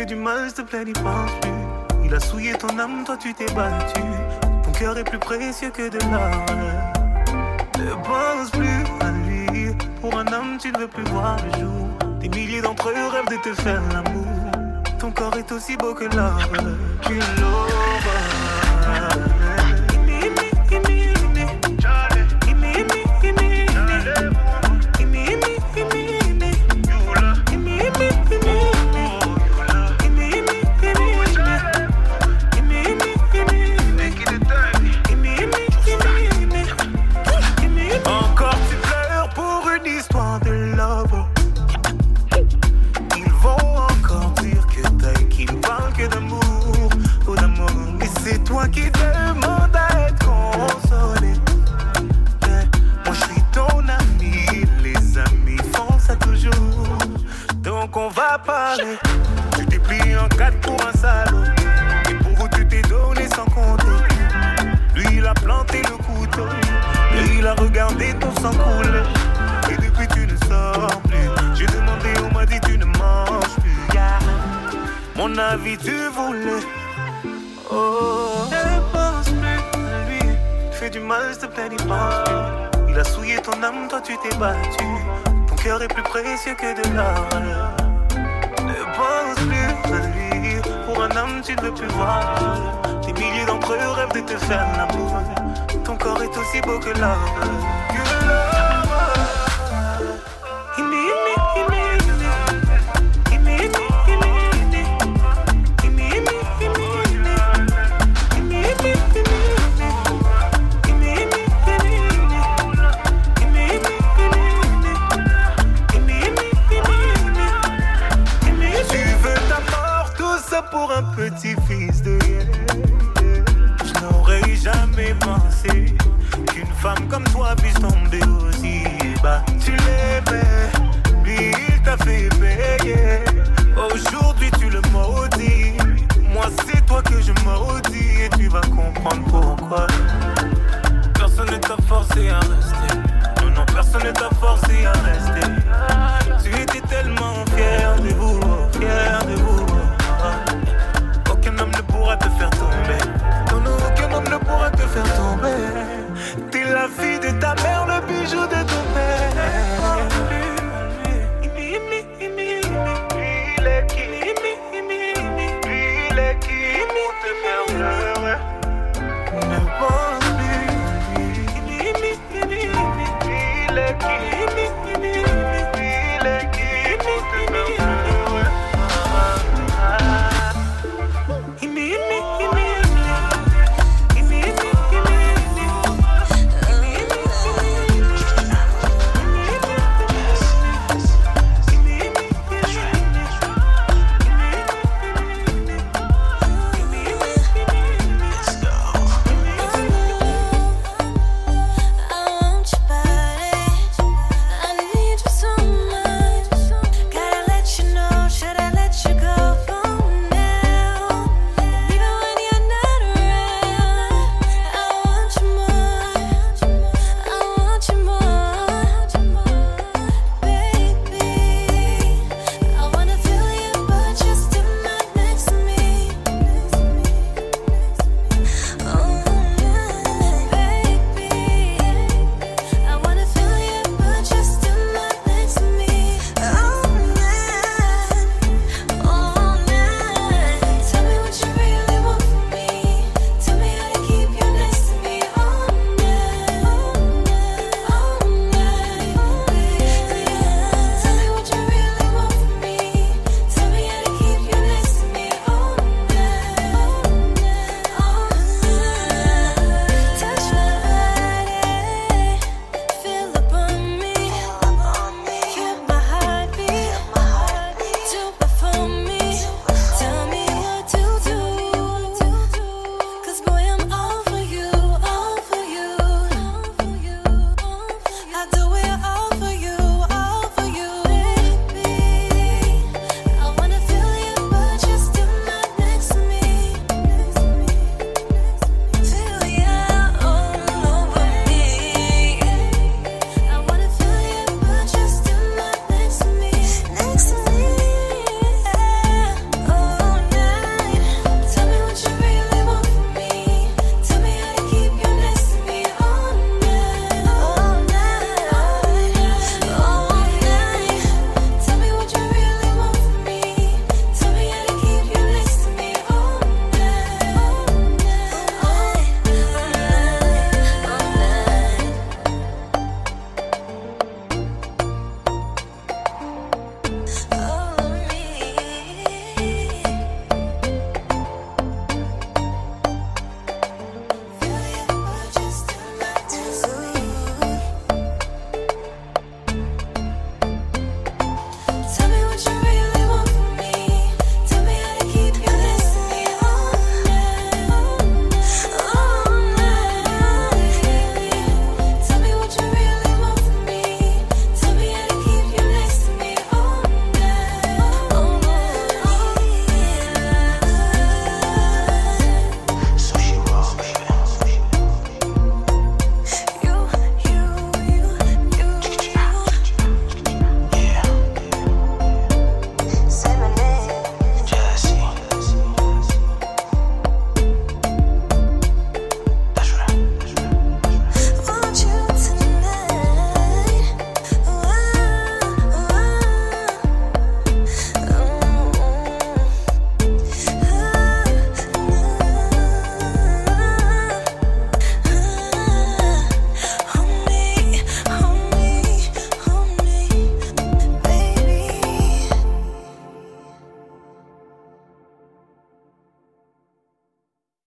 fait du mal, s'il te plaît, n'y pense plus. Il a souillé ton âme, toi tu t'es battu. Ton cœur est plus précieux que de l'or. Ne pense plus à lui. Pour un homme, tu ne veux plus voir le jour. Des milliers d'entre eux rêvent de te faire l'amour. Ton corps est aussi beau que l'or. Que l'or. Qui demande à être consolé. Moi je suis ton ami, les amis font ça toujours. Donc on va parler. Tu t'es plié en quatre pour un salaud. Et pour vous tu t'es donné sans compter. Lui il a planté le couteau. Et il a regardé ton sang couler. Et depuis tu ne sors plus. J'ai demandé, on m'a dit tu ne manges plus. Yeah. Mon avis tu voulais. Oh, ne pense plus à lui. Tu fais du mal, s'il te plaît, n'y pense plus. Il a souillé ton âme, toi tu t'es battu. Ton cœur est plus précieux que de l'or. Ne pense plus à lui. Pour un homme, tu ne veux plus voir le jour. Des milliers d'entre eux rêvent de te faire l'amour. Ton corps est aussi beau que l'or. Que l'or. Pour un petit fils.